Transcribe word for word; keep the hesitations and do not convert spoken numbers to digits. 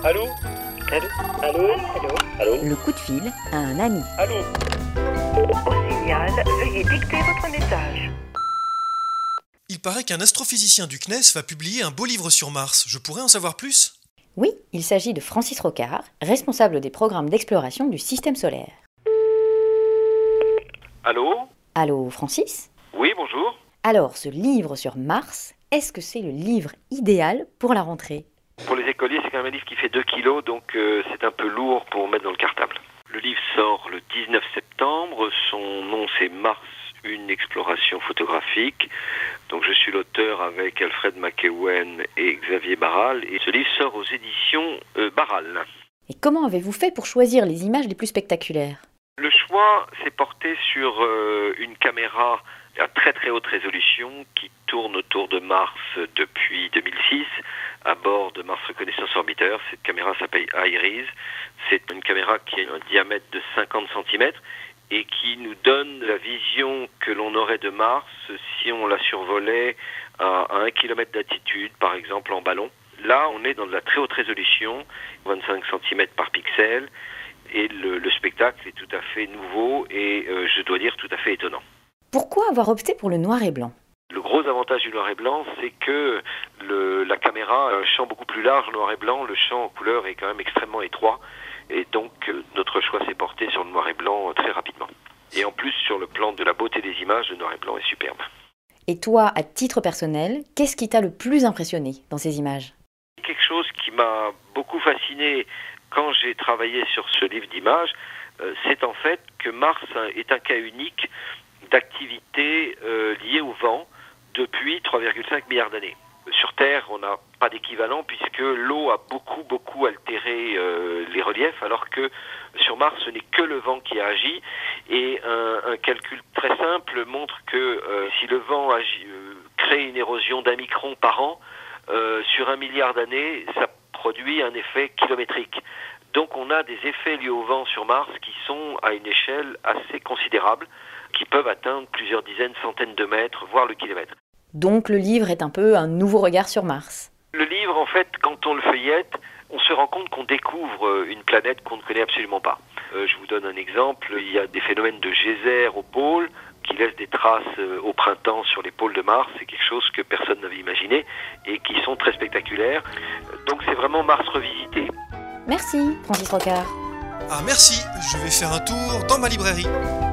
Allô? Allô? Allô? Allô? Allô? Le coup de fil à un ami. Allô? Au signal, veuillez dicter votre message. Il paraît qu'un astrophysicien du C N E S va publier un beau livre sur Mars. Je pourrais en savoir plus? Oui, il s'agit de Francis Rocard, responsable des programmes d'exploration du système solaire. Allô? Allô, Francis? Oui, bonjour. Alors, ce livre sur Mars, est-ce que c'est le livre idéal pour la rentrée? Pour les écoliers, c'est quand même un livre qui fait deux kilos, donc euh, c'est un peu lourd pour mettre dans le cartable. Le livre sort le dix-neuf septembre. Son nom, c'est Mars, une exploration photographique. Donc je suis l'auteur avec Alfred McEwen et Xavier Barral. Et ce livre sort aux éditions euh, Barral. Et comment avez-vous fait pour choisir les images les plus spectaculaires? Le choix s'est porté sur euh, une caméra à très très haute résolution qui tourne autour de Mars depuis deux mille six à bord de Mars Reconnaissance Orbiter. Cette caméra s'appelle IRIS. C'est une caméra qui a un diamètre de cinquante centimètres et qui nous donne la vision que l'on aurait de Mars si on la survolait à un kilomètre d'altitude, par exemple en ballon. Là, on est dans de la très haute résolution, vingt-cinq centimètres par pixel, et le, le spectacle est tout à fait nouveau et, euh, je dois dire, tout à fait étonnant. Pourquoi avoir opté pour le noir et blanc? Le gros avantage du noir et blanc, c'est que le, la caméra a un champ beaucoup plus large noir et blanc. Le champ en couleur est quand même extrêmement étroit. Et donc, euh, notre choix s'est porté sur le noir et blanc euh, très rapidement. Et en plus, sur le plan de la beauté des images, le noir et blanc est superbe. Et toi, à titre personnel, qu'est-ce qui t'a le plus impressionné dans ces images? Quelque chose qui m'a beaucoup fasciné quand j'ai travaillé sur ce livre d'images, euh, c'est en fait que Mars est un cas unique d'activité euh, liée au vent depuis trois virgule cinq milliards d'années. Sur Terre, on n'a pas d'équivalent puisque l'eau a beaucoup, beaucoup altéré euh, les reliefs, alors que sur Mars, ce n'est que le vent qui a agi. Et un, un calcul très simple montre que euh, si le vent agit, euh, crée une érosion d'un micron par an, euh, sur un milliard d'années, ça produit un effet kilométrique. Donc on a des effets liés au vent sur Mars qui sont à une échelle assez considérable, qui peuvent atteindre plusieurs dizaines, centaines de mètres, voire le kilomètre. Donc le livre est un peu un nouveau regard sur Mars. Le livre, en fait, quand on le feuillette, on se rend compte qu'on découvre une planète qu'on ne connaît absolument pas. Euh, je vous donne un exemple, il y a des phénomènes de geyser au pôle qui laissent des traces euh, au printemps sur les pôles de Mars. C'est quelque chose que personne n'avait imaginé et qui sont très spectaculaires. Donc c'est vraiment Mars revisité. Merci, Francis Rocard. Ah merci, je vais faire un tour dans ma librairie.